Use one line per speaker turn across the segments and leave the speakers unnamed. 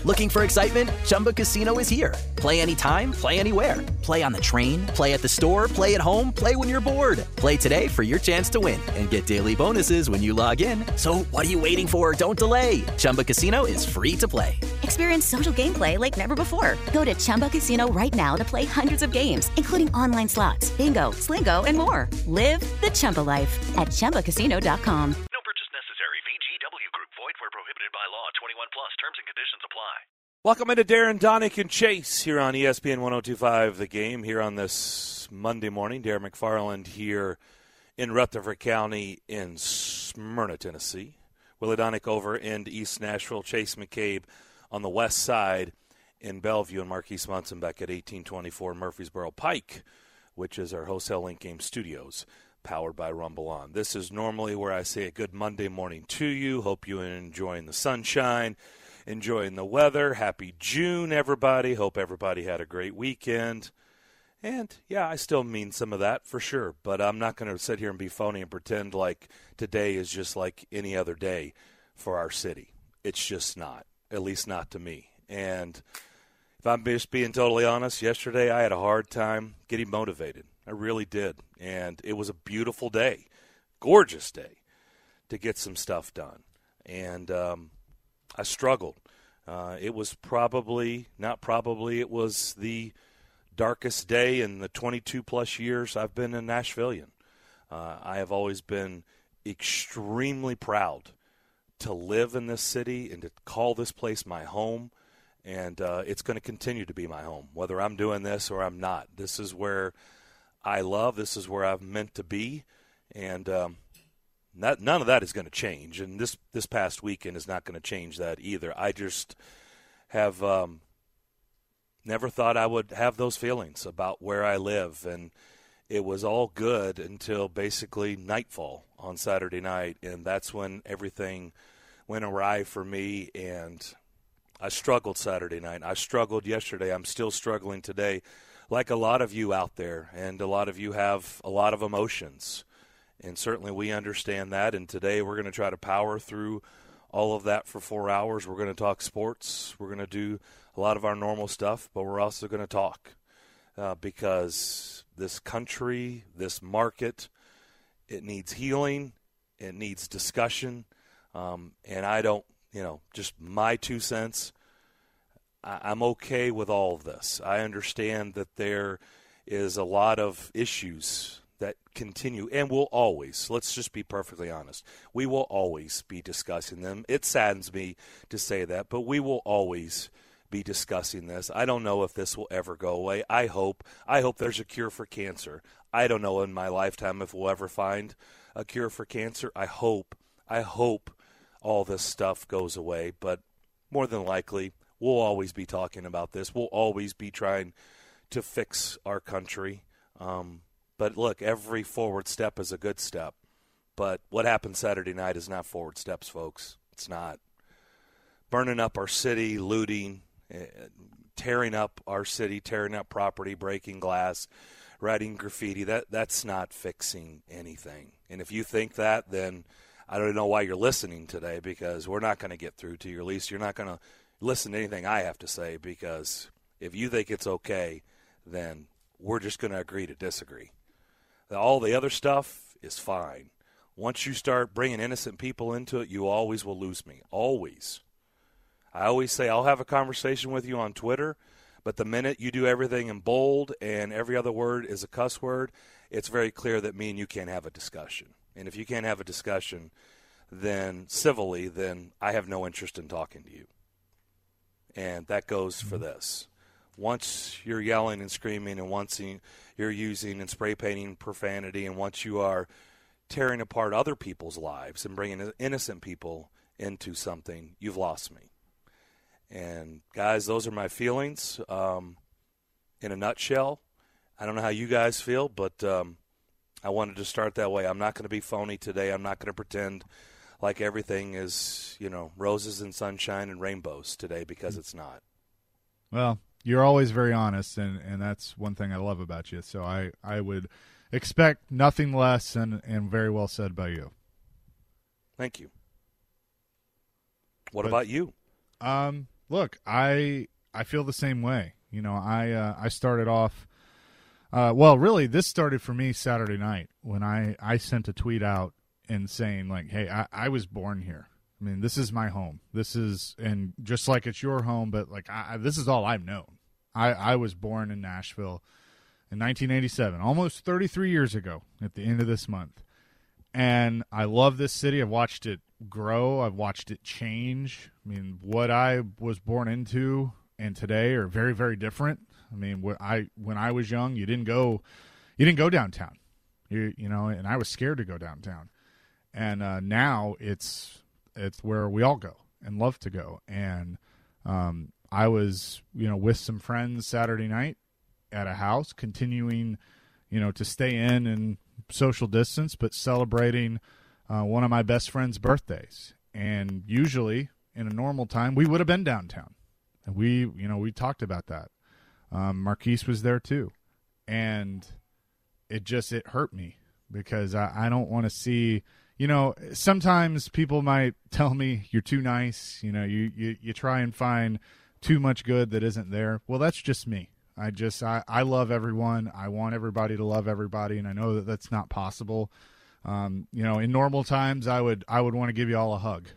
Looking for excitement? Chumba Casino is here. Play anytime, play anywhere. Play on the train, play at the store, play at home, play when you're bored. Play today for your chance to win and get daily bonuses when you log in. So what are you waiting for? Don't delay. Chumba Casino is free to play.
Experience social gameplay like never before. Go to Chumba Casino right now to play hundreds of games, including online slots, bingo, Slingo, and more. Live the Chumba life at ChumbaCasino.com.
No purchase necessary. VGW Group. Void where prohibited by law. 21 plus. Terms and conditions apply.
Welcome into Darren, Donick, and Chase here on ESPN 102.5 The Game here on this Monday morning. Darren McFarland here in Rutherford County in Smyrna, Tennessee. Willie Donick over in East Nashville. Chase McCabe on the west side in Bellevue, and Marquise Munson back at 1824 Murfreesboro Pike, which is our Wholesale Link Game Studios, powered by Rumble On. This is normally where I say a good Monday morning to you. Hope you're enjoying the sunshine, enjoying the weather. Happy June, everybody. Hope everybody had a great weekend. And, yeah, I still mean some of that for sure, but I'm not going to sit here and be phony and pretend like today is just like any other day for our city. It's just not, at least not to me. And if I'm just being totally honest, yesterday I had a hard time getting motivated. I really did. And it was a beautiful day, gorgeous day, to get some stuff done. And I struggled. It was it was the darkest day in the 22-plus years I've been a Nashvilleian. I have always been extremely proud to live in this city and to call this place my home. And it's going to continue to be my home, whether I'm doing this or I'm not. This is where I love. This is where I'm meant to be. And none of that is going to change. And this past weekend is not going to change that either. I just have never thought I would have those feelings about where I live. And it was all good until basically nightfall on Saturday night. And that's when everything went awry for me. And I struggled Saturday night. I struggled yesterday. I'm still struggling today, like a lot of you out there. And a lot of you have a lot of emotions. And certainly we understand that. And today we're going to try to power through all of that for 4 hours. We're going to talk sports. We're going to do a lot of our normal stuff. But we're also going to talk because this country, this market, it needs healing. It needs discussion. And I don't, just my 2 cents, I'm okay with all of this. I understand that there is a lot of issues that continue and will always, let's just be perfectly honest, we will always be discussing them. It saddens me to say that, but we will always be discussing this. I don't know if this will ever go away. I hope there's a cure for cancer. I don't know in my lifetime if we'll ever find a cure for cancer. I hope all this stuff goes away, but more than likely, we'll always be talking about this. We'll always be trying to fix our country. But look, every forward step is a good step. But what happened Saturday night is not forward steps, folks. It's not. Burning up our city, looting, tearing up our city, tearing up property, breaking glass, writing graffiti, that's not fixing anything. And if you think that, then I don't know why you're listening today, because we're not going to get through to you. At least you're not going to listen to anything I have to say, because if you think it's okay, then we're just going to agree to disagree. All the other stuff is fine. Once you start bringing innocent people into it, you always will lose me. Always. I always say I'll have a conversation with you on Twitter, but the minute you do everything in bold and every other word is a cuss word, it's very clear that me and you can't have a discussion. And if you can't have a discussion, then civilly, then I have no interest in talking to you. And that goes for this. Once you're yelling and screaming, and once you're using and spray painting profanity, and once you are tearing apart other people's lives and bringing innocent people into something, you've lost me. And, guys, those are my feelings in a nutshell. I don't know how you guys feel, but I wanted to start that way. I'm not going to be phony today. I'm not going to pretend like everything is, roses and sunshine and rainbows today, because it's not.
Well, you're always very honest, and that's one thing I love about you. So I would expect nothing less, and very well said by you.
Thank you. What about you?
Look, I feel the same way. You know, I started off. Well, really, this started for me Saturday night when I sent a tweet out and saying, like, hey, I was born here. I mean, this is my home. This is, and just like it's your home, but like this is all I've known. I was born in Nashville in 1987, almost 33 years ago at the end of this month. And I love this city. I've watched it grow. I've watched it change. I mean, what I was born into and today are very, very different. I mean, when I was young, you didn't go downtown, you know, and I was scared to go downtown. And now it's where we all go and love to go. And I was, you know, with some friends Saturday night at a house, continuing, you know, to stay in and social distance, but celebrating one of my best friend's birthdays. And usually in a normal time, we would have been downtown. And we talked about that. Marquise was there too. And it hurt me because I don't want to see, you know, sometimes people might tell me you're too nice. You know, you try and find too much good that isn't there. Well, that's just me. I love everyone. I want everybody to love everybody. And I know that that's not possible. You know, in normal times, I would want to give you all a hug.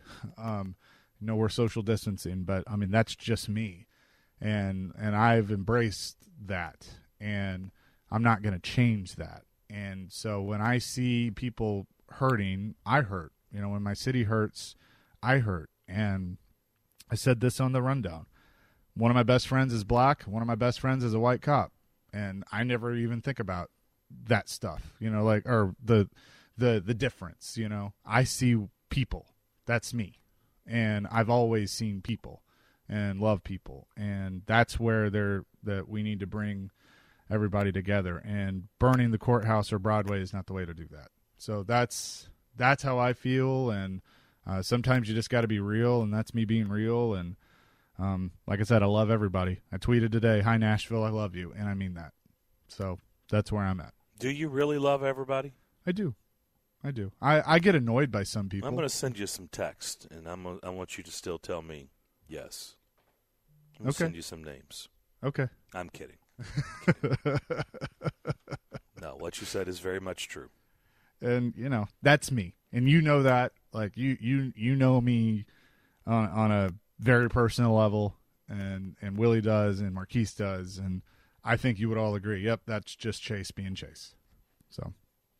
You know, we're social distancing, but I mean, that's just me. And I've embraced that, and I'm not going to change that. And so when I see people hurting, I hurt. You know, when my city hurts, I hurt. And I said this on the rundown. One of my best friends is black. One of my best friends is a white cop. And I never even think about that stuff, you know, like, or the difference, you know. I see people. That's me. And I've always seen people and love people. And that's where that we need to bring everybody together. And burning the courthouse or Broadway is not the way to do that. So that's how I feel. And sometimes you just got to be real, and that's me being real. And like I said, I love everybody. I tweeted today, "Hi Nashville, I love you," and I mean that. So that's where I'm at.
Do you really love everybody?
I do. I get annoyed by some people.
I'm going to send you some text, and I want you to still tell me yes. I'm going to send you some names.
Okay.
I'm kidding. No, what you said is very much true.
And, you know, that's me. And you know that. Like, you know me on a very personal level, and Willie does, and Marquise does, and I think you would all agree, yep, that's just Chase being Chase. So.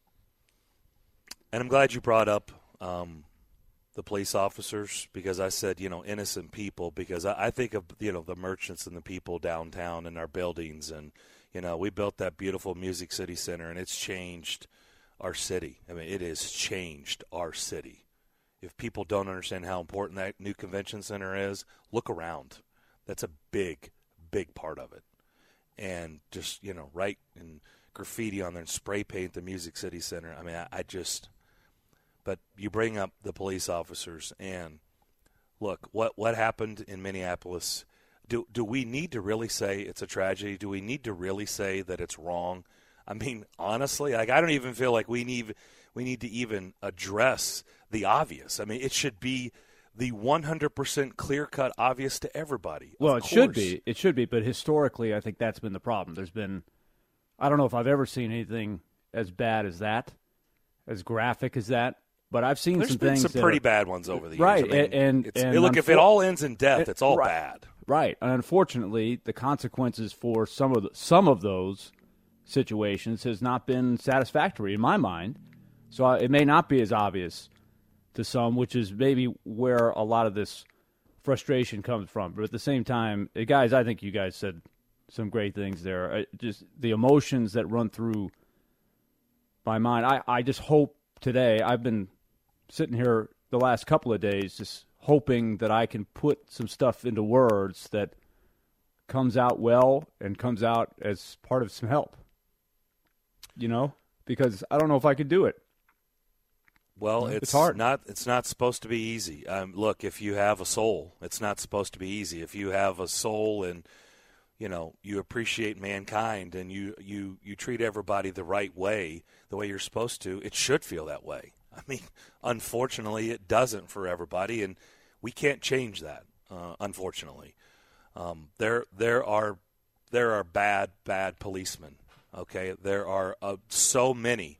And I'm glad you brought up the police officers, because I said, you know, innocent people, because I think of, you know, the merchants and the people downtown in our buildings. And, you know, we built that beautiful Music City Center, and it's changed our city. I mean, it has changed our city. If people don't understand how important that new convention center is, look around. That's a big, big part of it. And just, you know, write and graffiti on there and spray paint the Music City Center. I mean, I just – but you bring up the police officers, and look, what happened in Minneapolis, do we need to really say it's a tragedy? Do we need to really say that it's wrong? I mean, honestly, like, I don't even feel like we need to even address the obvious. I mean, it should be the 100% clear-cut obvious to everybody.
Well, it should be. It should be, but historically, I think that's been the problem. There's been – I don't know if I've ever seen anything as bad as that, as graphic as that, but I've seen some things.
There's been some pretty bad ones over the years.
Right,
I mean,
and
look, if it all ends in death, it's all bad.
Right, and unfortunately, the consequences for some of those situations has not been satisfactory in my mind. So it may not be as obvious to some, which is maybe where a lot of this frustration comes from. But at the same time, guys, I think you guys said some great things there. Just the emotions that run through my mind. I just hope today, I've been sitting here the last couple of days just hoping that I can put some stuff into words that comes out well and comes out as part of some help. You know? Because I don't know if I could do it.
Well,
it's hard.
It's not supposed to be easy. Look, if you have a soul, it's not supposed to be easy. If you have a soul and, you know, you appreciate mankind and you treat everybody the right way, the way you're supposed to, it should feel that way. I mean, unfortunately, it doesn't for everybody, and we can't change that. unfortunately. There are bad policemen. Okay, there are so many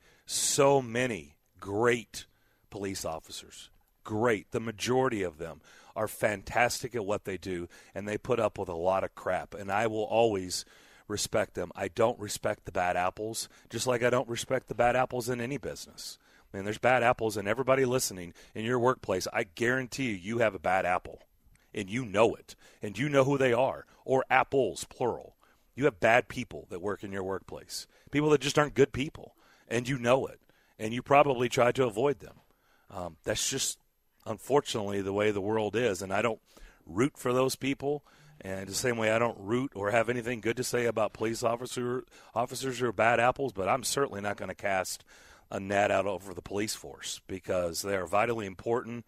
great police officers. Great. The majority of them are fantastic at what they do, and they put up with a lot of crap. And I will always respect them. I don't respect the bad apples, just like I don't respect the bad apples in any business. I mean, there's bad apples, and everybody listening in your workplace, I guarantee you have a bad apple, and you know it, and you know who they are, or apples, plural. You have bad people that work in your workplace, people that just aren't good people, and you know it, and you probably try to avoid them. That's just, unfortunately, the way the world is, and I don't root for those people. And the same way I don't root or have anything good to say about police officers who are bad apples, but I'm certainly not going to cast a net out over the police force because they are vitally important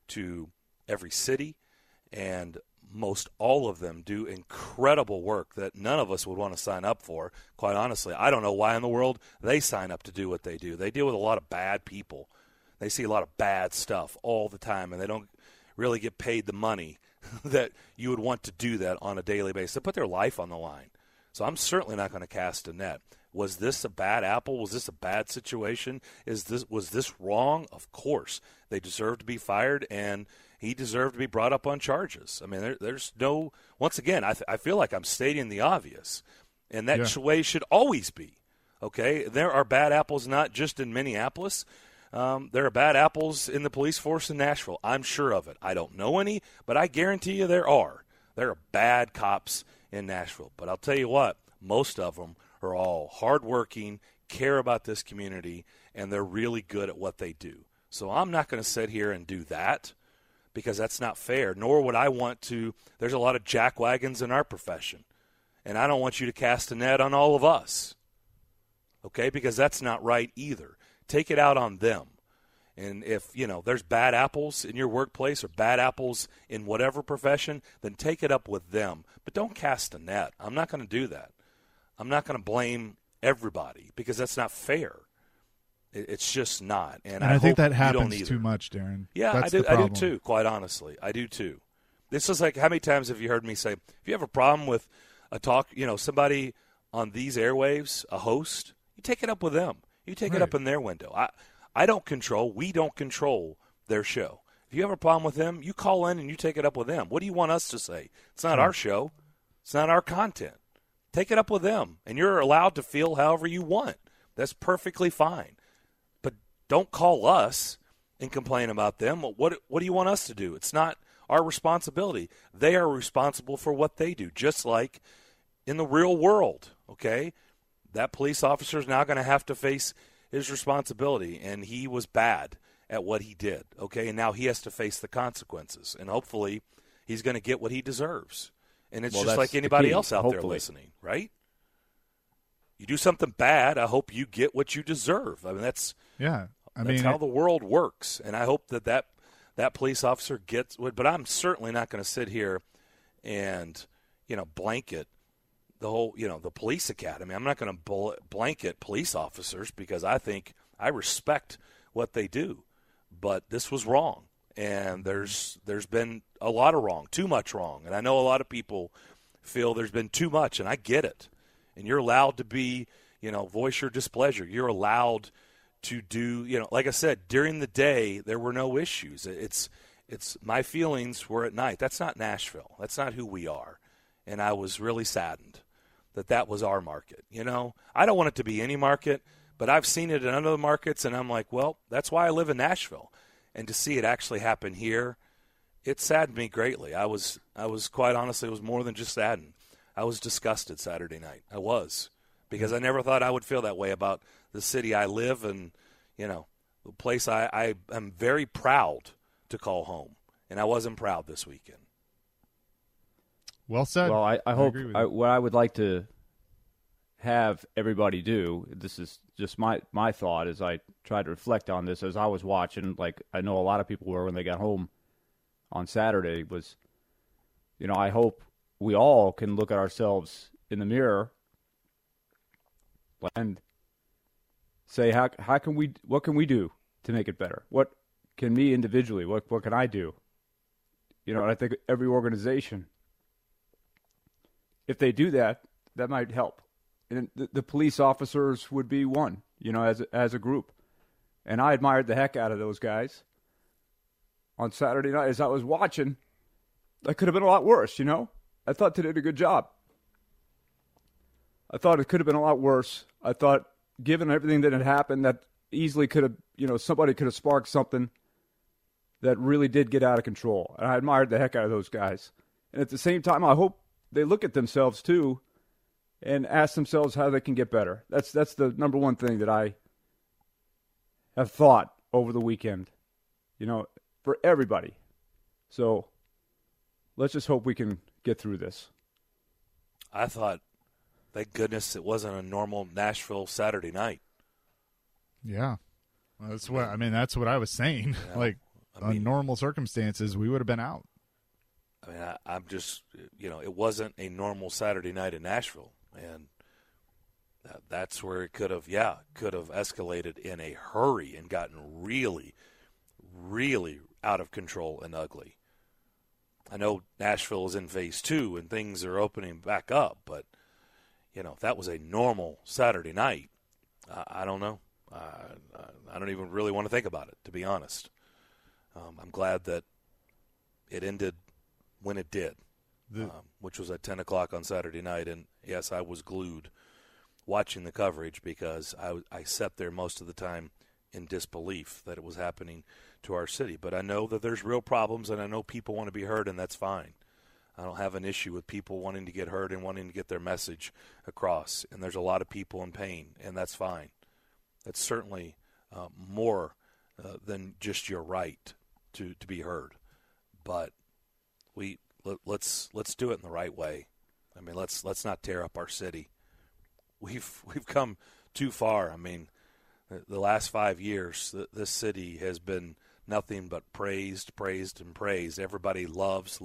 to every city, and most all of them do incredible work that none of us would want to sign up for. Quite honestly, I don't know why in the world they sign up to do what they do. They deal with a lot of bad people. They see a lot of bad stuff all the time, and they don't really get paid the money that you would want to do that on a daily basis. They put their life on the line. So I'm certainly not going to cast a net. Was this a bad apple? Was this a bad situation? Was this wrong? Of course. They deserve to be fired, and he deserved to be brought up on charges. I mean, there's no – once again, I feel like I'm stating the obvious, and that way should always be. Okay? There are bad apples not just in Minneapolis. There are bad apples in the police force in Nashville. I'm sure of it. I don't know any, but I guarantee you there are. There are bad cops in Nashville. But I'll tell you what, most of them are all hardworking, care about this community, and they're really good at what they do. So I'm not going to sit here and do that because that's not fair, nor would I want to. There's a lot of jackwagons in our profession, and I don't want you to cast a net on all of us, okay, because that's not right either. Take it out on them. And if, there's bad apples in your workplace or bad apples in whatever profession, then take it up with them. But don't cast a net. I'm not going to do that. I'm not going to blame everybody because that's not fair. It's just not. And I
think that
hope
happens too much, Darren.
Yeah,
that's
I do too, quite honestly. I do too. This is like, how many times have you heard me say, if you have a problem with a talk, somebody on these airwaves, a host, you take it up with them. You take it up in their window. We don't control their show. If you have a problem with them, you call in and you take it up with them. What do you want us to say? It's not our show. It's not our content. Take it up with them, and you're allowed to feel however you want. That's perfectly fine. But don't call us and complain about them. What do you want us to do? It's not our responsibility. They are responsible for what they do, just like in the real world, okay? That police officer is now going to have to face his responsibility, and he was bad at what he did, okay? And now he has to face the consequences, and hopefully he's going to get what he deserves. And it's just like anybody else out there listening, right? You do something bad, I hope you get what you deserve. I mean, that's how the world works, and I hope that police officer gets – but I'm certainly not going to sit here and, blanket – the whole, the police academy. I'm not going to blanket police officers because I respect what they do. But this was wrong, and there's been a lot of wrong, too much wrong. And I know a lot of people feel there's been too much, and I get it. And you're allowed to be, voice your displeasure. You're allowed to do, like I said, during the day there were no issues. It's my feelings were at night. That's not Nashville. That's not who we are. And I was really saddened that was our market. I don't want it to be any market, but I've seen it in other markets, and I'm like, well, that's why I live in Nashville. And to see it actually happen here, it saddened me greatly. I was quite honestly, it was more than just saddened. I was disgusted Saturday night. I was, because I never thought I would feel that way about the city I live and, the place I am very proud to call home. And I wasn't proud this weekend.
Well said.
Well, I hope what I would like to have everybody do, this is just my thought as I tried to reflect on this as I was watching, like I know a lot of people were when they got home on Saturday, was, I hope we all can look at ourselves in the mirror and say, what can we do to make it better? What can me individually, what can I do, And I think every organization, if they do that, that might help. And the police officers would be one, as a group. And I admired the heck out of those guys. On Saturday night, as I was watching, that could have been a lot worse, I thought they did a good job. I thought it could have been a lot worse. I thought, given everything that had happened, that easily could have, somebody could have sparked something that really did get out of control. And I admired the heck out of those guys. And at the same time, I hope they look at themselves, too, and ask themselves how they can get better. That's the number one thing that I have thought over the weekend, for everybody. So let's just hope we can get through this.
I thought, thank goodness it wasn't a normal Nashville Saturday night.
Yeah. Well, that's what I was saying. Yeah. On normal circumstances, we would have been out.
I'm just, it wasn't a normal Saturday night in Nashville. And that's where it could have escalated in a hurry and gotten really, really out of control and ugly. I know Nashville is in phase 2 and things are opening back up, but, if that was a normal Saturday night, I don't know. I don't even really want to think about it, to be honest. I'm glad that it ended when it did, which was at 10 o'clock on Saturday night. And, yes, I was glued watching the coverage because I sat there most of the time in disbelief that it was happening to our city. But I know that there's real problems, and I know people want to be heard, and that's fine. I don't have an issue with people wanting to get heard and wanting to get their message across. And there's a lot of people in pain, and that's fine. That's certainly more than just your right to be heard. But let's do it in the right way. Let's not tear up our city. We've come too far. The last 5 years, this city has been nothing but praised, and praised. Everybody loves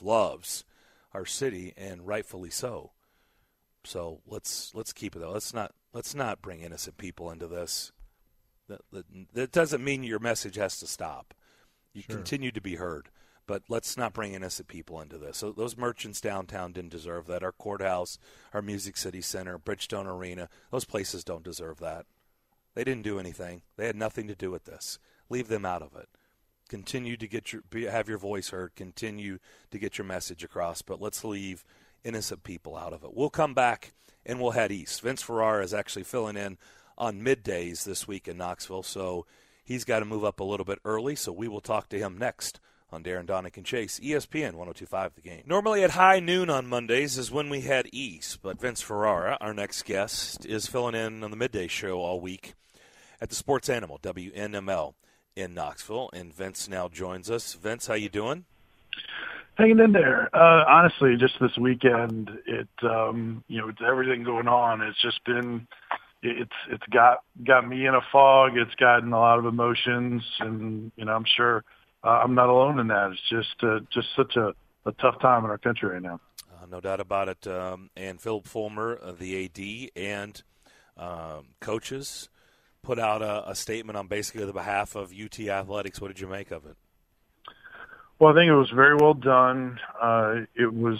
our city, and rightfully so. So let's keep it though. Let's not bring innocent people into this. That doesn't mean your message has to stop. You continue to be heard, but let's not bring innocent people into this. So those merchants downtown didn't deserve that. Our courthouse, our Music City Center, Bridgestone Arena, those places don't deserve that. They didn't do anything. They had nothing to do with this. Leave them out of it. Continue to have your voice heard. Continue to get your message across, but let's leave innocent people out of it. We'll come back and we'll head east. Vince Ferrara is actually filling in on middays this week in Knoxville, so he's got to move up a little bit early, so we will talk to him next on Darren, Donick, and Chase, ESPN 102.5 The Game. Normally at high noon on Mondays is when we head east, but Vince Ferrara, our next guest, is filling in on the midday show all week at the Sports Animal, WNML, in Knoxville, and Vince now joins us. Vince, how you doing?
Hanging in there. Honestly, just this weekend, with everything going on, it's just been, it's got me in a fog. It's gotten a lot of emotions, and I'm sure I'm not alone in that. It's just such a tough time in our country right now.
No doubt about it. And Philip Fulmer, the AD, and coaches put out a statement on basically the behalf of UT Athletics. What did you make of it?
Well, I think it was very well done. It was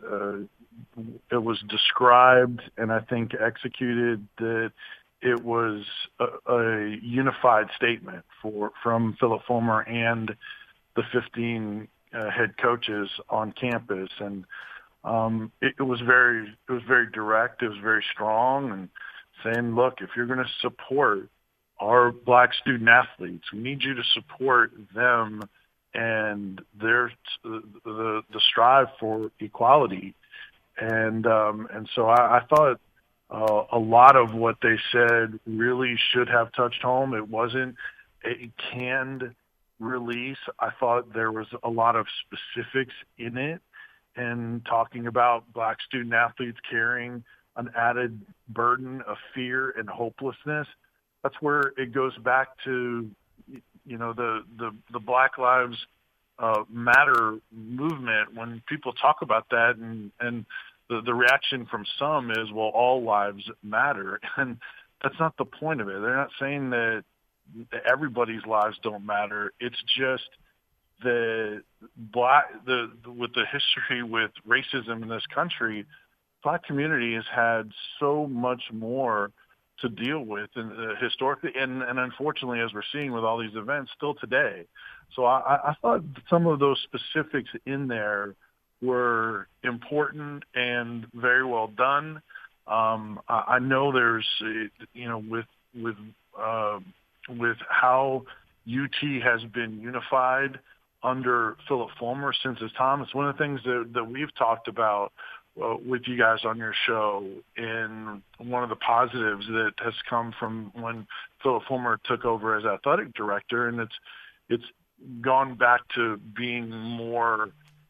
described and I think executed that it was a unified statement from Philip Fulmer and the 15 head coaches on campus, and it was very direct. It was very strong, and saying, look, if you're going to support our black student athletes, we need you to support them and the strive for equality. And so I thought a lot of what they said really should have touched home. It wasn't a canned release. I thought there was a lot of specifics in it, and talking about black student athletes carrying an added burden of fear and hopelessness. That's where it goes back to, the Black Lives Matter movement. When people talk about that, and the reaction from some is, well, all lives matter. And that's not the point of it. They're not saying that everybody's lives don't matter. It's just with the history with racism in this country, Black community has had so much more to deal with historically and unfortunately, as we're seeing with all these events still today. So I thought some of those specifics in there were important and very well done. I know there's, with how UT has been unified under Phillip Fulmer since his time. It's one of the things that we've talked about with you guys on your show, and one of the positives that has come from when Phillip Fulmer took over as athletic director, and it's gone back to being more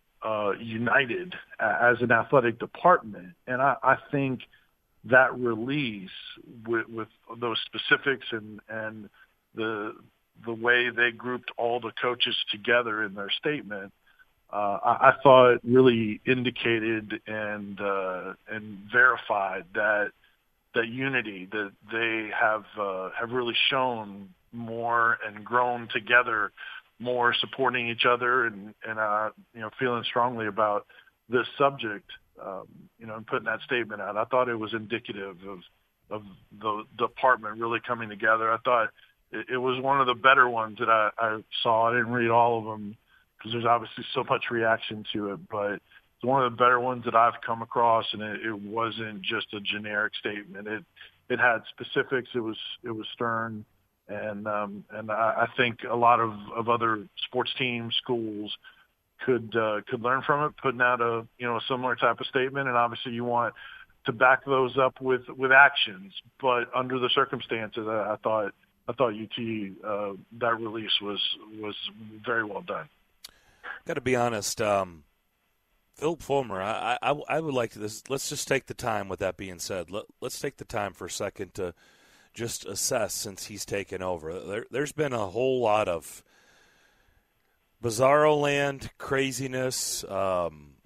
united as an athletic department. And I think that release with those specifics and the way they grouped all the coaches together in their statement, I thought really indicated and verified that unity that they have really shown more and grown together more, supporting each other and feeling strongly about this subject, and putting that statement out. I thought it was indicative of the department really coming together. I thought it was one of the better ones that I saw. I didn't read all of them because there's obviously so much reaction to it, but it's one of the better ones that I've come across, and it wasn't just a generic statement. It had specifics. It was stern, and I think a lot of other sports teams, schools could learn from it, putting out a similar type of statement. And obviously you want to back those up with actions, but under the circumstances, I thought UT that release was very well done.
Got to be honest, Phillip Fulmer, I would like to let's just take the time. With that being said, let's take the time for a second to just assess since he's taken over. There's been a whole lot of bizarro land, craziness. I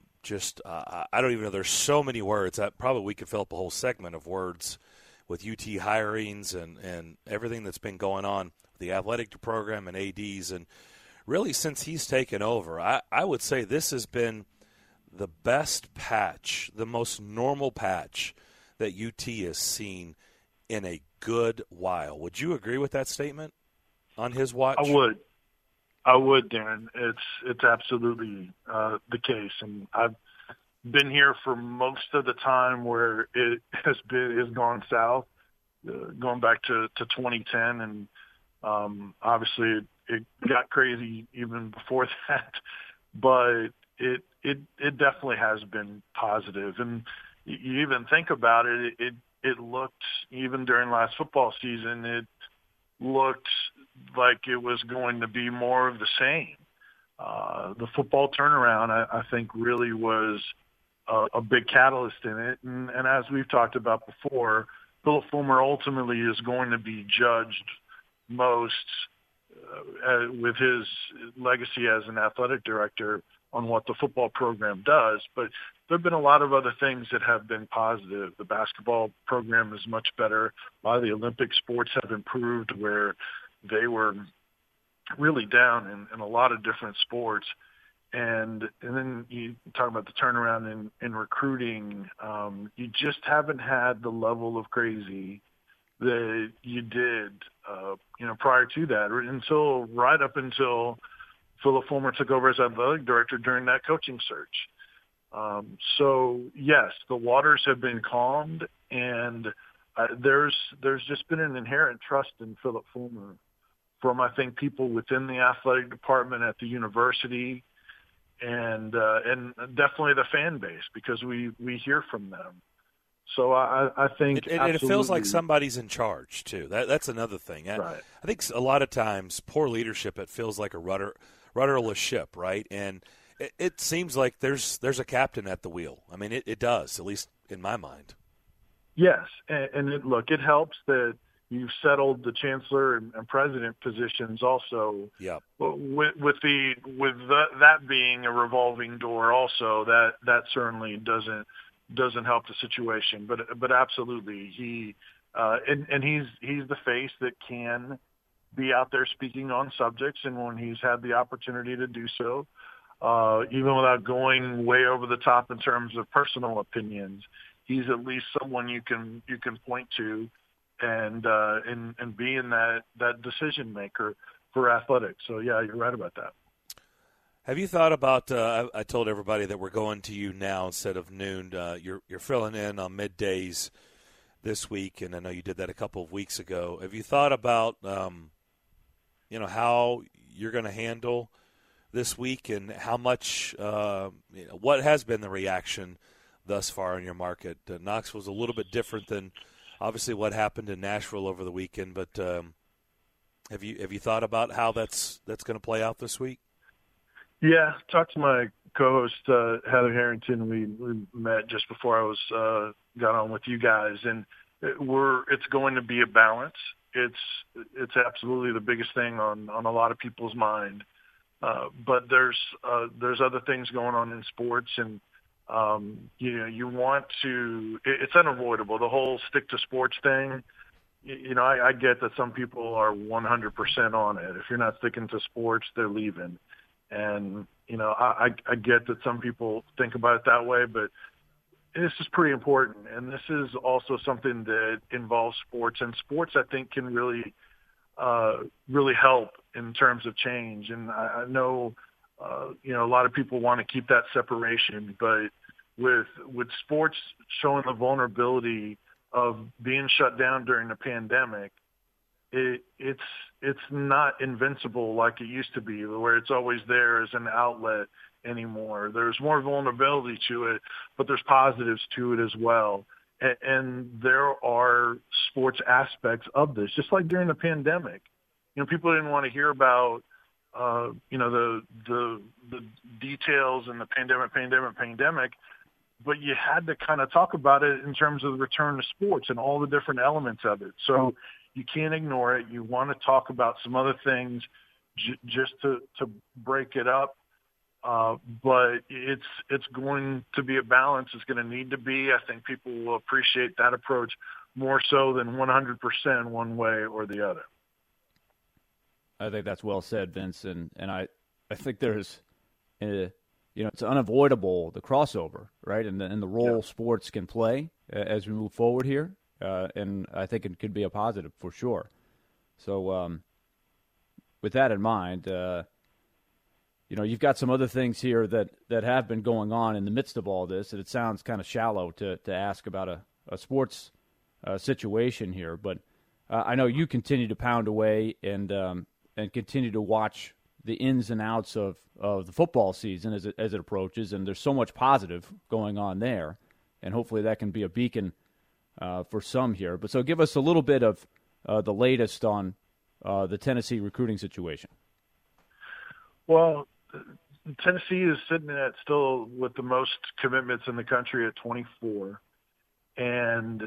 don't even know. There's so many words that probably we could fill up a whole segment of words with UT hirings and everything that's been going on with the athletic program and ADs. And really, since he's taken over, I would say this has been the best patch, the most normal patch that UT has seen in a good while. Would you agree with that statement on his watch?
I would, Darren. It's absolutely the case, and I've been here for most of the time where it has gone south, going back to 2010, and obviously it got crazy even before that, but it definitely has been positive. And you even think about it, it looked, even during last football season, it looked like it was going to be more of the same. The football turnaround, I think, really was a big catalyst in it. And as we've talked about before, Phillip Fulmer ultimately is going to be judged most with his legacy as an athletic director on what the football program does. But there have been a lot of other things that have been positive. The basketball program is much better. A lot of the Olympic sports have improved where they were really down in a lot of different sports. And then you talk about the turnaround in recruiting. You just haven't had the level of crazy that you did, prior to that, right up until Phillip Fulmer took over as athletic director during that coaching search. So yes, the waters have been calmed, and there's just been an inherent trust in Phillip Fulmer from, I think, people within the athletic department at the university, and definitely the fan base, because we hear from them. So I think
it feels like somebody's in charge too. That's another thing.
Right.
I think a lot of times poor leadership, it feels like a rudderless ship, right? And it seems like there's a captain at the wheel. I mean, it does, at least in my mind.
Yes, and it helps that you've settled the chancellor and president positions also.
Yeah.
With that being a revolving door, also that certainly doesn't help the situation. But absolutely, he's the face that can be out there speaking on subjects, and when he's had the opportunity to do so, even without going way over the top in terms of personal opinions, he's at least someone you can point to and being that decision maker for athletics. So yeah, you're right about that.
Have you thought about? I told everybody that we're going to you now instead of noon. You're filling in on middays this week, and I know you did that a couple of weeks ago. Have you thought about how you're going to handle this week and how much? What has been the reaction thus far in your market? Knoxville's a little bit different than obviously what happened in Nashville over the weekend, but have you thought about how that's going to play out this week?
Yeah, talked to my co-host Heather Harrington. We met just before I was got on with you guys, and it's going to be a balance. It's absolutely the biggest thing on a lot of people's mind. But there's other things going on in sports, and you want to. It's unavoidable. The whole stick to sports thing. I get that some people are 100% on it. If you're not sticking to sports, they're leaving. And, I get that some people think about it that way, but this is pretty important. And this is also something that involves sports. And sports, I think, can really help in terms of change. And I know, a lot of people want to keep that separation. But with sports showing the vulnerability of being shut down during the pandemic, it's not invincible like it used to be, where it's always there as an outlet anymore. There's more vulnerability to it, but there's positives to it as well. And there are sports aspects of this, just like during the pandemic. People didn't want to hear about, the details and the pandemic, but you had to kind of talk about it in terms of the return to sports and all the different elements of it. So you can't ignore it. You want to talk about some other things just to break it up. But it's going to be a balance. It's going to need to be. I think people will appreciate that approach more so than 100% one way or the other.
I think that's well said, Vince. And I think there's, it's unavoidable, the crossover, right? And the role sports can play as we move forward here. And I think it could be a positive for sure. So with that in mind, you've got some other things here that have been going on in the midst of all this, and it sounds kind of shallow to ask about a sports situation here. But I know you continue to pound away and continue to watch the ins and outs of the football season as it approaches, and there's so much positive going on there, and hopefully that can be a beacon for some here. But so give us a little bit of the latest on the Tennessee recruiting situation.
Well, Tennessee is sitting at still with the most commitments in the country at 24. And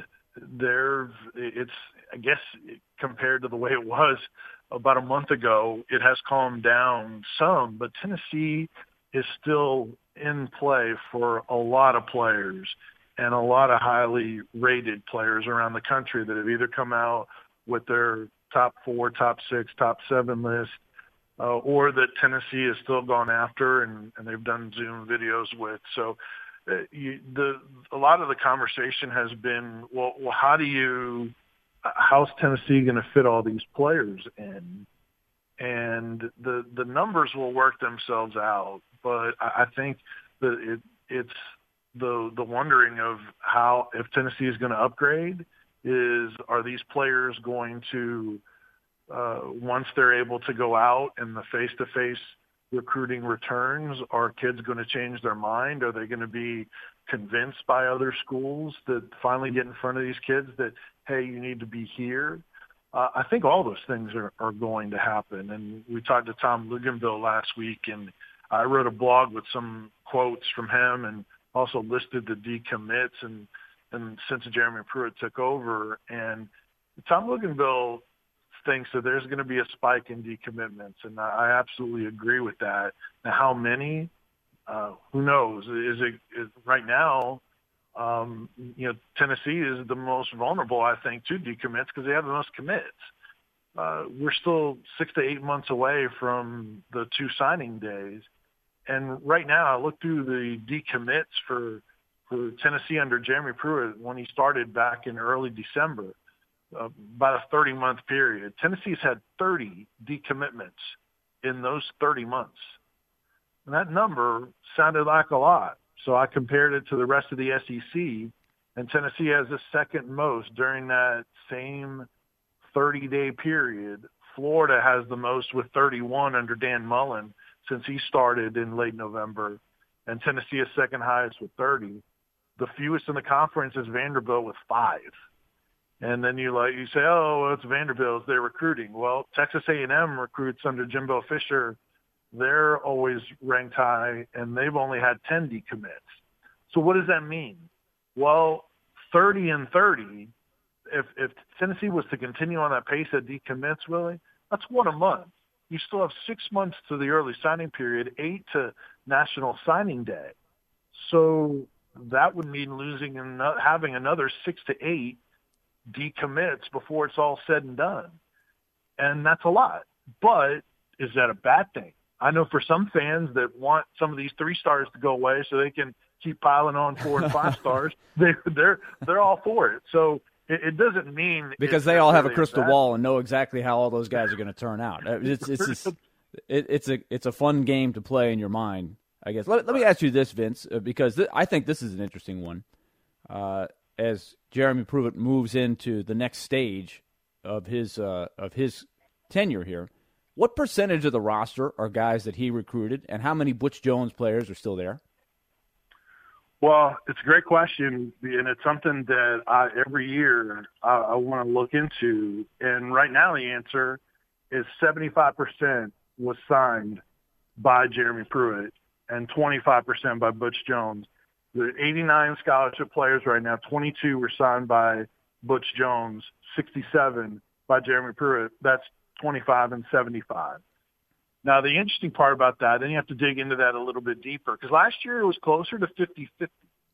it's, I guess, compared to the way it was about a month ago, it has calmed down some, but Tennessee is still in play for a lot of players and a lot of highly rated players around the country that have either come out with their top 4, top 6, top 7 list, or that Tennessee has still gone after and they've done Zoom videos with. So a lot of the conversation has been, well, how's Tennessee going to fit all these players in? And the numbers will work themselves out, but I think that it's the wondering of how, if Tennessee is going to upgrade, are these players going to, once they're able to go out and the face-to-face recruiting returns, are kids going to change their mind? Are they going to be convinced by other schools that finally get in front of these kids that, hey, you need to be here? I think all those things are going to happen. And we talked to Tom Luginbill last week, and I wrote a blog with some quotes from him and also listed the decommits and since Jeremy Pruitt took over. And Tom Luginbill thinks that there's going to be a spike in decommitments, and I absolutely agree with that. Now, how many? Who knows? Is right now? Tennessee is the most vulnerable, I think, to decommits because they have the most commits. we're still 6 to 8 months away from the 2 signing days. And right now, I look through the decommits for Tennessee under Jeremy Pruitt when he started back in early December, about a 30-month period. Tennessee's had 30 decommitments in those 30 months. And that number sounded like a lot. So I compared it to the rest of the SEC, and Tennessee has the second most during that same 30-day period. Florida has the most with 31 under Dan Mullen since he started in late November, and Tennessee is second highest with 30. The fewest in the conference is Vanderbilt with 5. And then you say, oh, well, it's Vanderbilt, they're recruiting. Well, Texas A&M recruits under Jimbo Fisher. They're always ranked high, and they've only had 10 decommits. So what does that mean? Well, 30 and 30, if Tennessee was to continue on that pace of decommits, Willie, that's 1 a month. You still have 6 months to the early signing period, 8 to National Signing Day. So that would mean having another 6 to 8 decommits before it's all said and done. And that's a lot. But is that a bad thing? I know for some fans that want some of these 3 stars to go away so they can keep piling on 4 and 5 stars, they're all for it. So it doesn't mean
because they all have a crystal ball and know exactly how all those guys are going to turn out. It's a fun game to play in your mind, I guess. Let me ask you this, Vince, because I think this is an interesting one. As Jeremy Pruitt moves into the next stage of his tenure here, what percentage of the roster are guys that he recruited, and how many Butch Jones players are still there?
Well, it's a great question, and it's something that every year I want to look into. And right now the answer is 75% was signed by Jeremy Pruitt and 25% by Butch Jones. There are 89 scholarship players right now. 22 were signed by Butch Jones, 67 by Jeremy Pruitt. That's 25 and 75. Now, the interesting part about that, then you have to dig into that a little bit deeper, because last year it was closer to 50-50,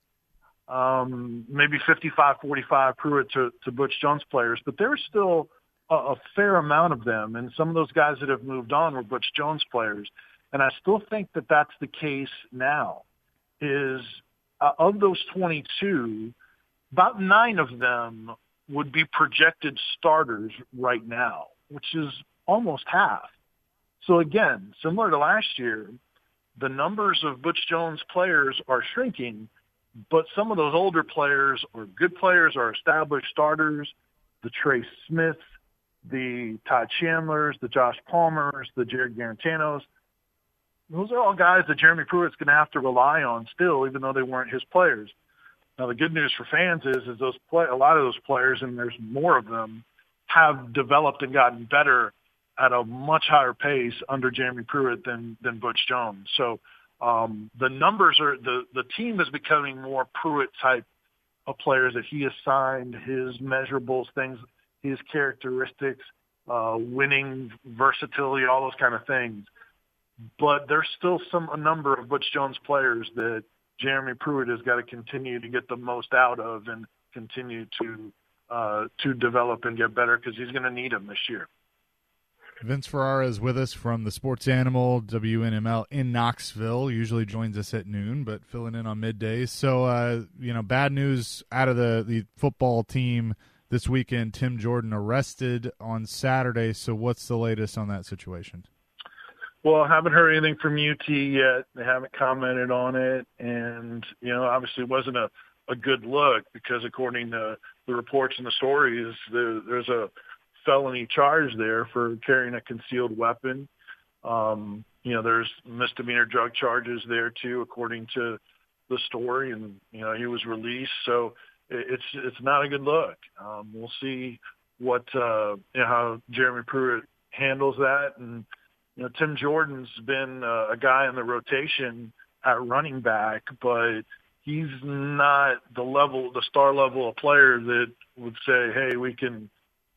maybe 55-45 Pruitt to Butch Jones players, but there's still a fair amount of them, and some of those guys that have moved on were Butch Jones players, and I still think that that's the case now, is of those 22, about 9 of them would be projected starters right now, which is almost half. So again, similar to last year, the numbers of Butch Jones players are shrinking, but some of those older players or good players are established starters, the Trey Smiths, the Todd Chandlers, the Josh Palmers, the Jared Garantanos. Those are all guys that Jeremy Pruitt's going to have to rely on still, even though they weren't his players. Now, the good news for fans is a lot of those players, and there's more of them, have developed and gotten better at a much higher pace under Jeremy Pruitt than Butch Jones. So the numbers are the team is becoming more Pruitt type of players that he assigned, his measurables, things, his characteristics, winning, versatility, all those kind of things. But there's still a number of Butch Jones players that Jeremy Pruitt has got to continue to get the most out of and continue to develop and get better, because he's going to need them this year.
Vince Ferrara is with us from the Sports Animal, WNML in Knoxville. Usually joins us at noon, but filling in on middays. So, bad news out of the football team this weekend. Tim Jordan arrested on Saturday. So what's the latest on that situation?
Well, I haven't heard anything from UT yet. They haven't commented on it. And, obviously it wasn't a good look, because according to the reports and the stories, there's a felony charge there for carrying a concealed weapon. There's misdemeanor drug charges there too, according to the story, and he was released. So it's not a good look. We'll see what how Jeremy Pruitt handles that. And Tim Jordan's been a guy in the rotation at running back, but he's not the star level of player that would say, hey, we can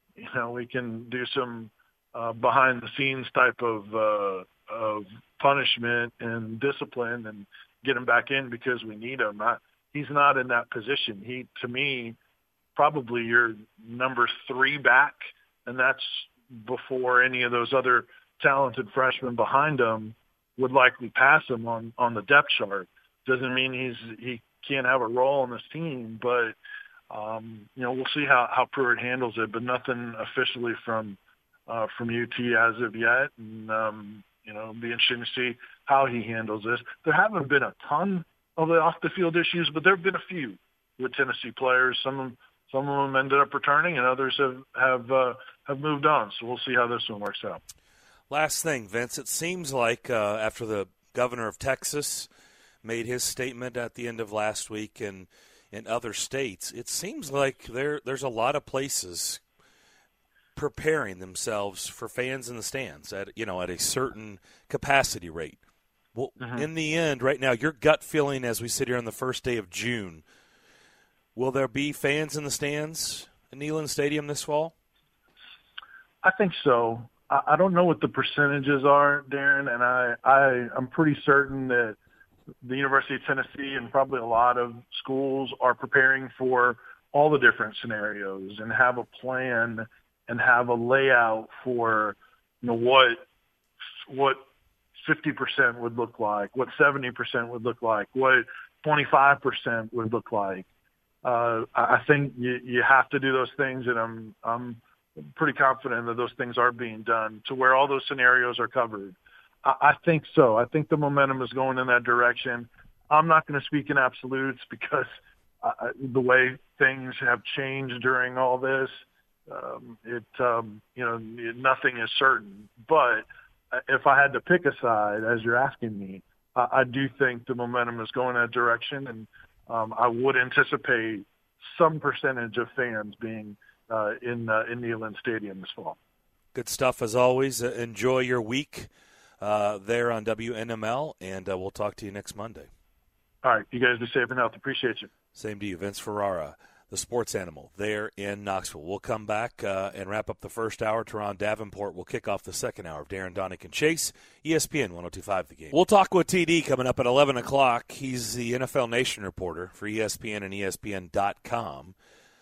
do some behind the scenes type of punishment and discipline and get him back in because we need him. He's not in that position. He, to me, probably your number 3 back, and that's before any of those other talented freshmen behind him would likely pass him on the depth chart. Doesn't mean he can't have a role on this team, but we'll see how Pruitt handles it. But nothing officially from UT as of yet, and it'll be interesting to see how he handles this. There haven't been a ton of the off the field issues, but there have been a few with Tennessee players. Some of them ended up returning, and others have moved on. So we'll see how this one works out.
Last thing, Vince, it seems like after the governor of Texas made his statement at the end of last week and in other states, it seems like there's a lot of places preparing themselves for fans in the stands at a certain capacity rate. Well, in the end, right now, your gut feeling as we sit here on the first day of June, will there be fans in the stands at Neyland Stadium this fall?
I think so. I don't know what the percentages are, Darren, and I'm pretty certain that the University of Tennessee and probably a lot of schools are preparing for all the different scenarios and have a plan and have a layout for what 50% would look like, what 70% would look like, what 25% would look like. I think you have to do those things, and I'm pretty confident that those things are being done to where all those scenarios are covered. I think so. I think the momentum is going in that direction. I'm not going to speak in absolutes because the way things have changed during all this, nothing is certain. But if I had to pick a side, as you're asking me, I do think the momentum is going in that direction, and I would anticipate some percentage of fans being in Neyland Stadium this fall.
Good stuff as always. Enjoy your week there on WNML, and we'll talk to you next Monday.
All right. You guys be safe and healthy. Appreciate you.
Same to you. Vince Ferrara, the sports animal there in Knoxville. We'll come back and wrap up the first hour. Teron Davenport will kick off the second hour of Darren, Donick, and Chase, ESPN 102.5 The Game. We'll talk with TD coming up at 11 o'clock. He's the NFL Nation reporter for ESPN and ESPN.com,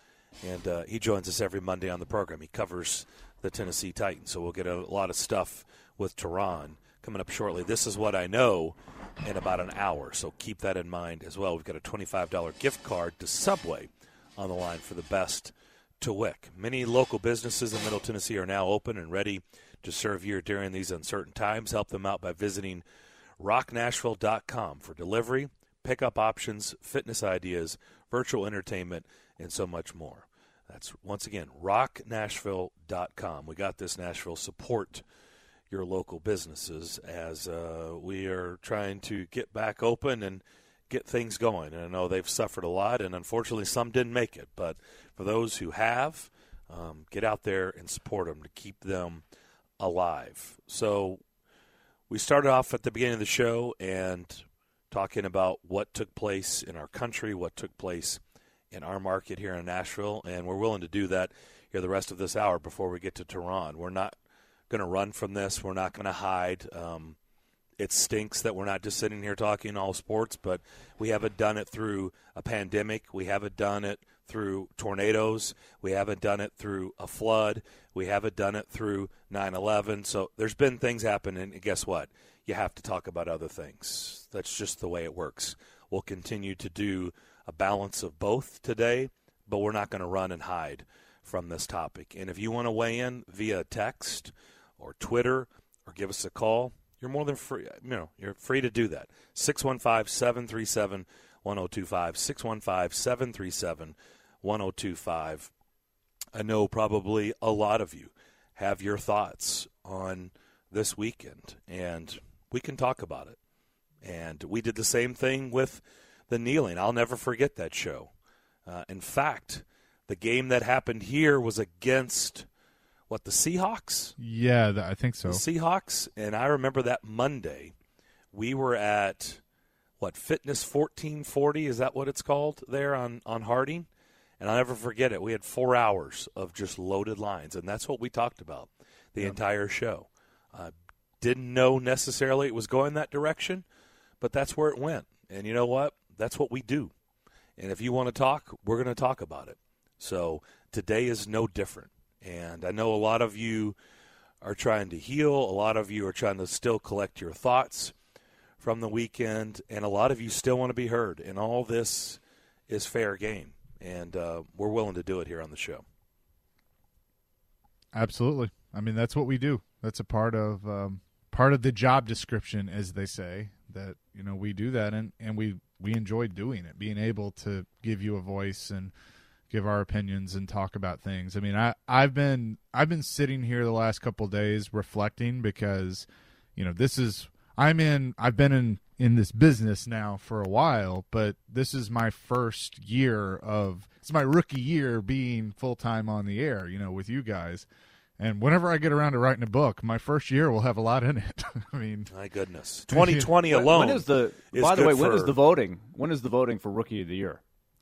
and he joins us every Monday on the program. He covers the Tennessee Titans, so we'll get a lot of stuff with Teron coming up shortly. This is what I know in about an hour, so keep that in mind as well. We've got a $25 gift card to Subway on the line for the best to WIC. Many local businesses in Middle Tennessee are now open and ready to serve you during these uncertain times. Help them out by visiting rocknashville.com for delivery, pickup options, fitness ideas, virtual entertainment, and so much more. That's, once again, rocknashville.com. We got this, Nashville. Support your local businesses as we are trying to get back open and get things going. And I know they've suffered a lot, and unfortunately some didn't make it. But for those who have, get out there and support them to keep them alive. So we started off at the beginning of the show and talking about what took place in our country, what took place in our market here in Nashville, and we're willing to do that here the rest of this hour before we get to Teron. We're not going to run from this. We're not going to hide. It stinks that we're not just sitting here talking all sports, but we haven't done it through a pandemic. We haven't done it through tornadoes. We haven't done it through a flood. We haven't done it through 9/11. So there's been things happen, and guess what? You have to talk about other things. That's just the way it works. We'll continue to do a balance of both today, but we're not going to run and hide from this topic. And if you want to weigh in via text or Twitter or give us a call, you're more than free. You're free to do that. 615-737-1025, 615-737-1025. I know probably a lot of you have your thoughts on this weekend, and we can talk about it. And we did the same thing with the kneeling. I'll never forget that show. In fact, the game that happened here was against, the Seahawks?
Yeah, I think so.
The Seahawks, and I remember that Monday, we were at, Fitness 1440, is that what it's called there on Harding? And I'll never forget it. We had 4 hours of just loaded lines, and that's what we talked about the entire show. Didn't know necessarily it was going that direction, but that's where it went. And you know what? That's what we do. And if you want to talk, we're going to talk about it. So today is no different. And I know a lot of you are trying to heal. A lot of you are trying to still collect your thoughts from the weekend, and a lot of you still want to be heard. And all this is fair game, and we're willing to do it here on the show.
Absolutely. I mean, that's what we do. That's a part of the job description, as they say, that, you know, we do that, and we enjoy doing it, being able to give you a voice and give our opinions and talk about things. I mean, I've been sitting here the last couple of days reflecting because, you know, I've been in this business now for a while, but this is my first year it's my rookie year being full-time on the air, you know, with you guys. And whenever I get around to writing a book, my first year will have a lot in it. I mean,
my goodness, 2020 alone.
When is the voting? When is the voting for Rookie of the Year?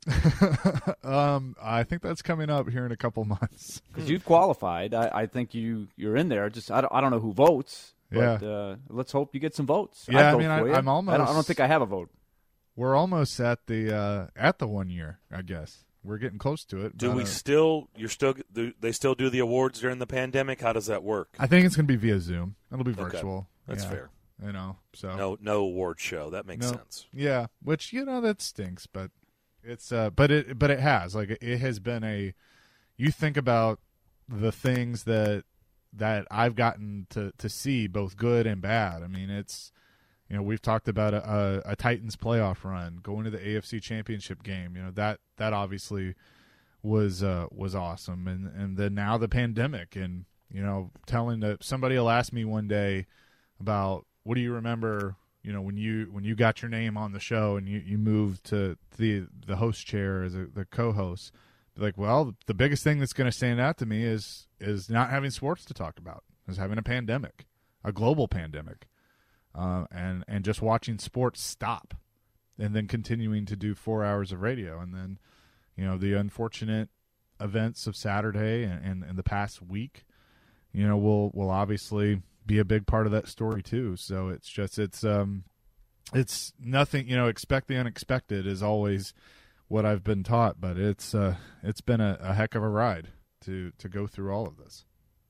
I think that's coming up here in a couple months.
Because you've qualified. I think you're in there. Just I don't know who votes. But, let's hope you get some votes.
Yeah, I'm almost.
I don't think I have a vote.
We're almost at the 1 year, I guess. We're getting close to it.
Do we still? They still do the awards during the pandemic? How does that work?
I think it's going to be via Zoom. It'll be virtual.
Okay. That's fair.
You know, so
no award show. That makes sense.
Yeah, which, you know, that stinks, but it's but it has, like, it has been you think about the things that I've gotten to see, both good and bad. I mean, it's, you know, we've talked about a Titans playoff run, going to the AFC Championship game. You know, that obviously was awesome, and then now the pandemic, and, you know, somebody will ask me one day about, what do you remember, you know, when you got your name on the show and you moved to the host chair as the co-host. Like, well, the biggest thing that's going to stand out to me is not having sports to talk about, is having a pandemic, a global pandemic, and just watching sports stop, and then continuing to do 4 hours of radio, and then, you know, the unfortunate events of Saturday and the past week, you know, will obviously be a big part of that story too. So it's nothing, you know, expect the unexpected is always what I've been taught, but it's been a heck of a ride to go through all of this.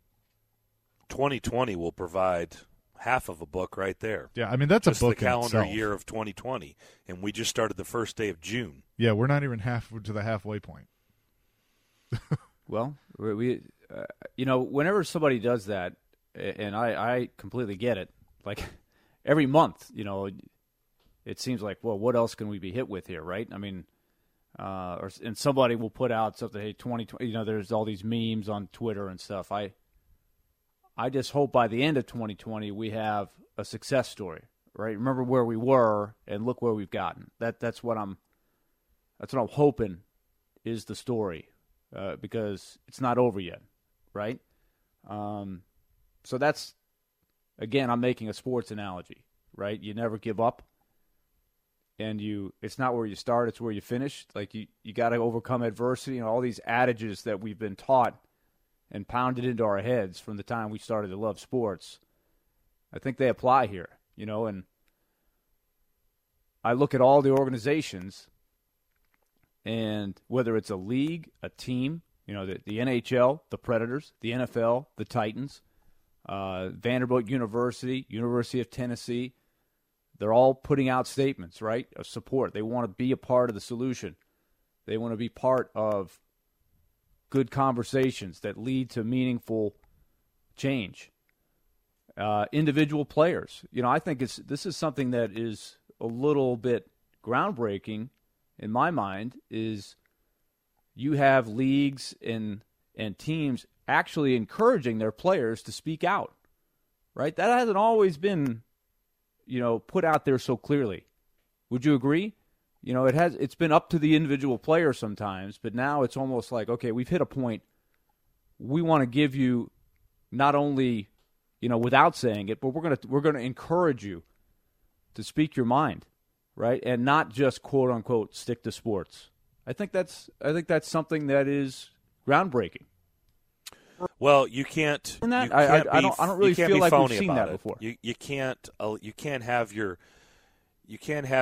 2020 will provide half of a book right there.
Yeah, I mean, that's
just
a book
the calendar
itself.
year of 2020, and we just started the first day of June.
Yeah, we're not even half to the halfway point.
Well, we you know, whenever somebody does that, and I completely get it, like every month, you know, it seems like, well, what else can we be hit with here, right? I mean, and somebody will put out something, hey, 2020, you know, there's all these memes on Twitter and stuff. I just hope by the end of 2020 we have a success story, right? Remember where we were and look where we've gotten. That's what I'm hoping is the story, because it's not over yet, right? So that's, again, I'm making a sports analogy, right? You never give up, and it's not where you start, it's where you finish. Like, you got to overcome adversity, and all these adages that we've been taught and pounded into our heads from the time we started to love sports, I think they apply here, you know. And I look at all the organizations, and whether it's a league, a team, you know, the NHL, the Predators, the NFL, the Titans, Vanderbilt University, University of Tennessee, they're all putting out statements, right, of support. They want to be a part of the solution. They want to be part of good conversations that lead to meaningful change. Individual players, you know, I think this is something that is a little bit groundbreaking in my mind, is you have leagues and teams actually encouraging their players to speak out, right? That hasn't always been, you know, put out there so clearly. Would you agree? You know, it's been up to the individual player sometimes, but now it's almost like, okay, we've hit a point. We want to give you not only, you know, without saying it, but we're going to encourage you to speak your mind, right? And not just quote unquote stick to sports. I think that's something that is groundbreaking.
Well, you can't.
I don't really feel like we've seen that before.
You can't have your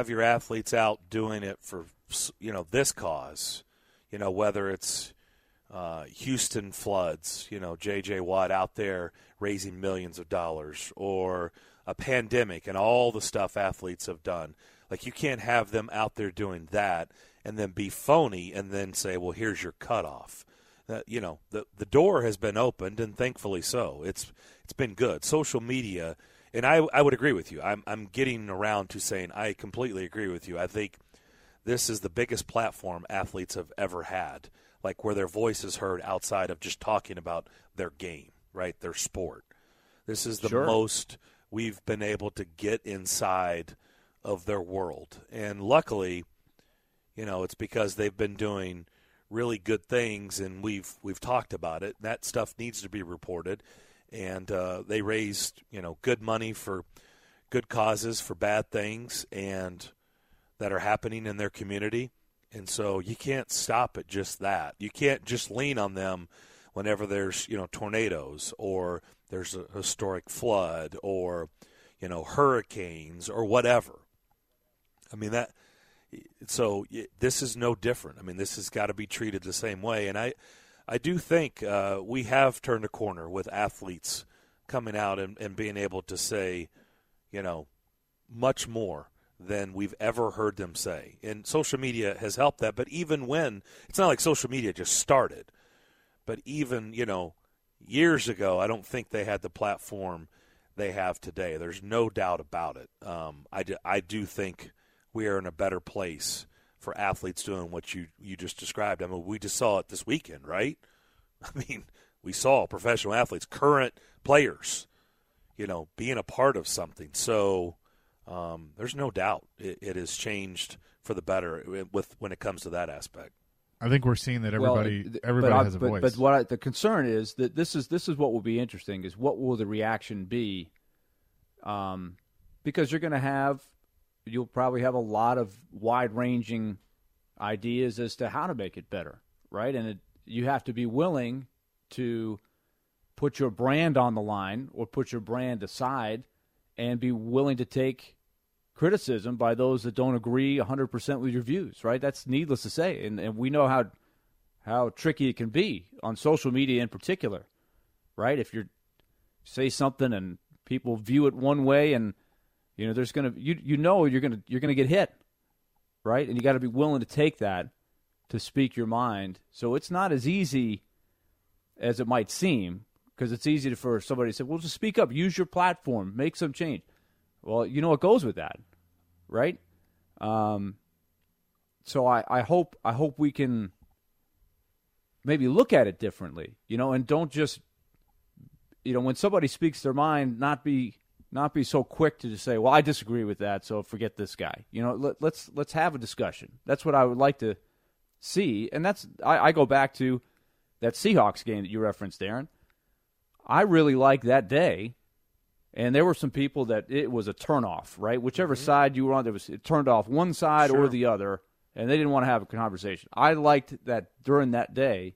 athletes out doing it for, you know, this cause, you know, whether it's Houston floods, J.J. Watt out there raising millions of dollars, or a pandemic and all the stuff athletes have done. Like, you can't have them out there doing that and then be phony and then say, well, here's your cutoff. The door has been opened, and thankfully so. It's been good. Social media, and I would agree with you. I'm getting around to saying I completely agree with you. I think this is the biggest platform athletes have ever had, like where their voice is heard outside of just talking about their game, right, their sport. This is the most we've been able to get inside of their world. And luckily, it's because they've been doing really good things, and we've talked about it. That stuff needs to be reported. And they raised, good money for good causes, for bad things, and that are happening in their community. And so you can't stop at just that. You can't just lean on them whenever there's, tornadoes, or there's a historic flood, or, hurricanes, or whatever. I mean, so this is no different. I mean, this has got to be treated the same way. And I do think we have turned a corner with athletes coming out and being able to say, much more than we've ever heard them say. And social media has helped that. But even when – it's not like social media just started. But even, years ago, I don't think they had the platform they have today. There's no doubt about it. I do think we are in a better place for athletes doing what you just described. I mean, we just saw it this weekend, right? I mean, we saw professional athletes, current players, being a part of something. So there's no doubt it has changed for the better when it comes to that aspect.
I think we're seeing that everybody has a voice.
But the concern is that this is what will be interesting, is what will the reaction be? Because you'll probably have a lot of wide-ranging ideas as to how to make it better, right? And you have to be willing to put your brand on the line or put your brand aside and be willing to take criticism by those that don't agree 100% with your views, right? That's needless to say. And we know how tricky it can be on social media in particular, right? If you say something and people view it one way, and there's going to you're going to get hit, right? And you got to be willing to take that to speak your mind. So it's not as easy as it might seem, because it's easy for somebody to say, well, just speak up, use your platform, make some change. Well, what goes with that, right? So I hope we can maybe look at it differently, and don't just, when somebody speaks their mind, not be so quick to just say, well, I disagree with that, so forget this guy. Let's have a discussion. That's what I would like to see, and I go back to that Seahawks game that you referenced, Darren. I really liked that day. And there were some people that it was a turnoff, right? Whichever side you were on, it turned off one side or the other, and they didn't want to have a conversation. I liked that during that day,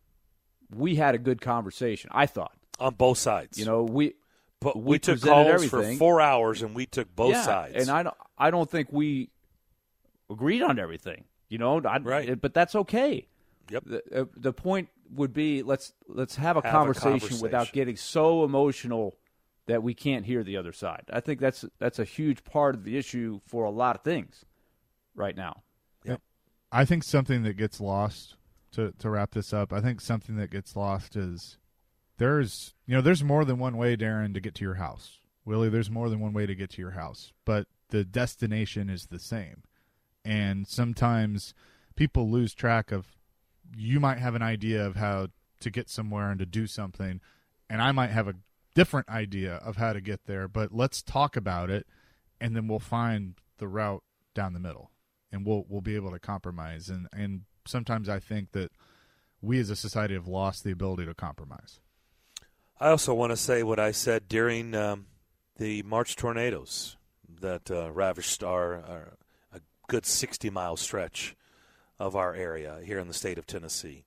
we had a good conversation, I thought.
On both sides.
We
took calls for 4 hours, and we took both sides.
And I don't think we agreed on everything,
right.
But that's okay.
Yep.
The point would be let's have a conversation without getting so emotional that we can't hear the other side. I think that's a huge part of the issue for a lot of things right now.
Yep.
I think something that gets lost, to wrap this up, I think something that gets lost is there's more than one way, Darren, to get to your house. Willie, there's more than one way to get to your house, but the destination is the same. And sometimes people lose track of, you might have an idea of how to get somewhere and to do something, and I might have a different idea of how to get there, but let's talk about it, and then we'll find the route down the middle, and we'll be able to compromise. And sometimes I think that we as a society have lost the ability to compromise.
I also want to say what I said during the March tornadoes that ravaged a good 60-mile stretch of our area here in the state of Tennessee.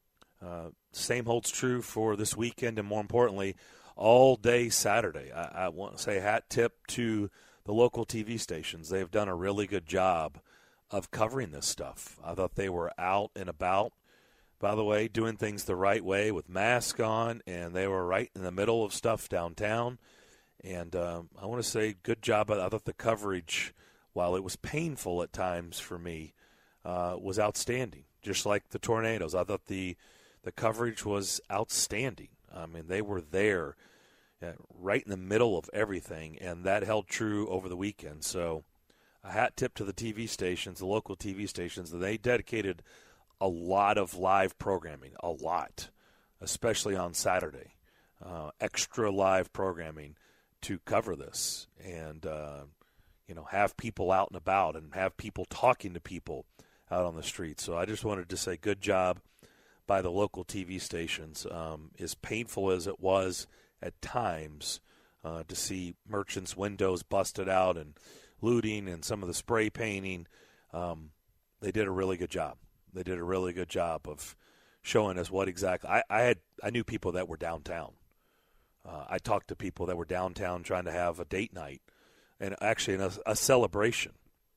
Same holds true for this weekend, and more importantly, all day Saturday. I want to say hat tip to the local TV stations. They've done a really good job of covering this stuff. I thought they were out and about. by the way, doing things the right way with masks on, and they were right in the middle of stuff downtown. And I want to say good job. I thought the coverage, while it was painful at times for me, was outstanding, just like the tornadoes. I thought the coverage was outstanding. I mean, they were there right in the middle of everything, and that held true over the weekend. So a hat tip to the TV stations, the local TV stations. They dedicated a lot of live programming, a lot, especially on Saturday, extra live programming to cover this and, have people out and about and have people talking to people out on the street. So I just wanted to say good job by the local TV stations. As painful as it was at times to see merchants' windows busted out and looting and some of the spray painting, they did a really good job. They did a really good job of showing us what exactly. I knew people that were downtown. I talked to people that were downtown trying to have a date night and actually a celebration.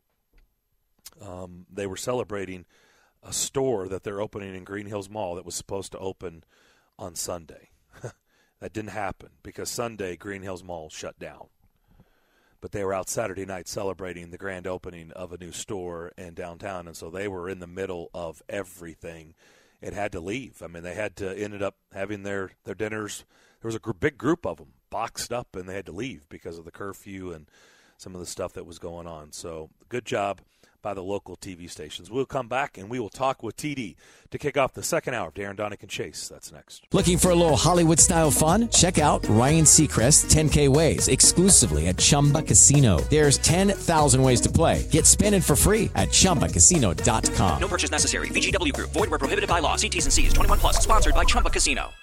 They were celebrating a store that they're opening in Green Hills Mall that was supposed to open on Sunday. That didn't happen because Sunday Green Hills Mall shut down. But they were out Saturday night celebrating the grand opening of a new store in downtown, and so they were in the middle of everything and had to leave. I mean, they had to ended up having their dinners. There was a big group of them boxed up, and they had to leave because of the curfew and some of the stuff that was going on. So good job by the local TV stations. We'll come back, and we will talk with TD to kick off the second hour of Darren, Donick, and Chase. That's next.
Looking for a little Hollywood-style fun? Check out Ryan Seacrest 10K Ways exclusively at Chumba Casino. There's 10,000 ways to play. Get spinning for free at ChumbaCasino.com.
No purchase necessary. VGW Group. Void where prohibited by law. See T's and C's. 21 plus. Sponsored by Chumba Casino.